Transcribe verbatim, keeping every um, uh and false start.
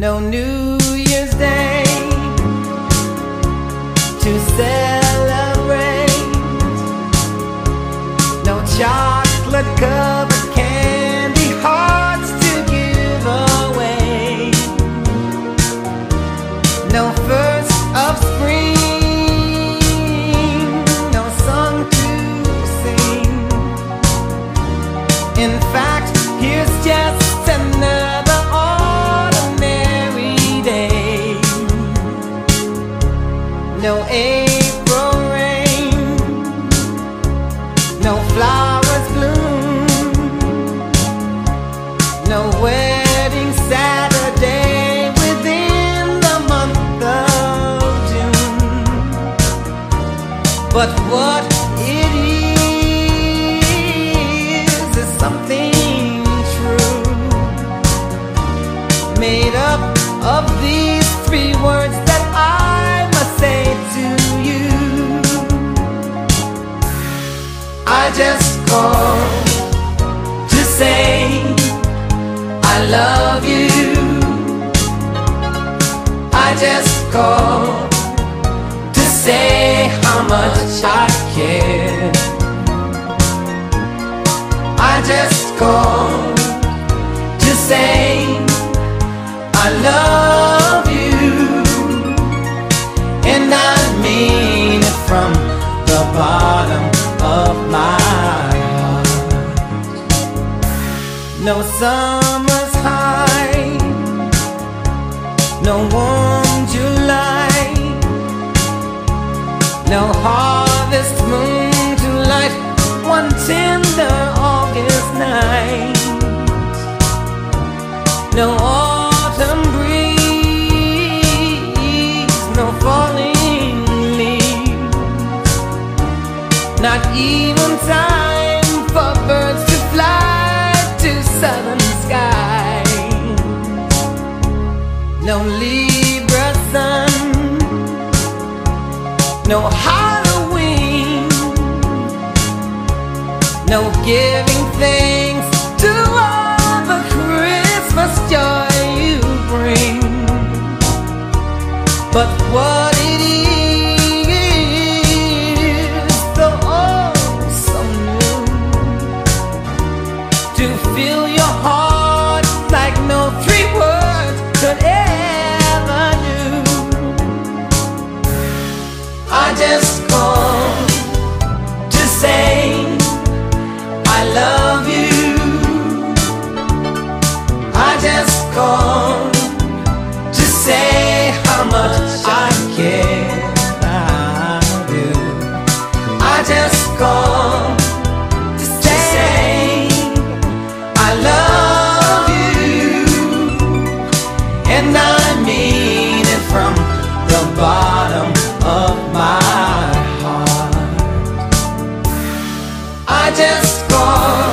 No New Year's Day to celebrate, no chocolate covered candy hearts to give away, no first of spring, no song to sing. In fact, here's just another ordinary day. No April rain, no flowers bloom, no wedding Saturday within the month of June. But what it is is something true, made up of these three words that I must say to you. I just called to say I love you. I just called to say how much I care. I just called to say I love you, and I mean it from the bottom of my heart. No summer's high, no warm July, no harvest moon to light one tender August night, no autumn breeze, no falling leaves, not even time for birds to fly to southern skies, no Libra sun, no Halloween, no giving thanks to all the Christmas joy you bring. But what it is, so oh so new, to fill your heart like no three words could ever do. I just called to say I love you. I just called to say how much I care. I do. I just called to say I love you, and I mean it from the bottom of my heart. I just called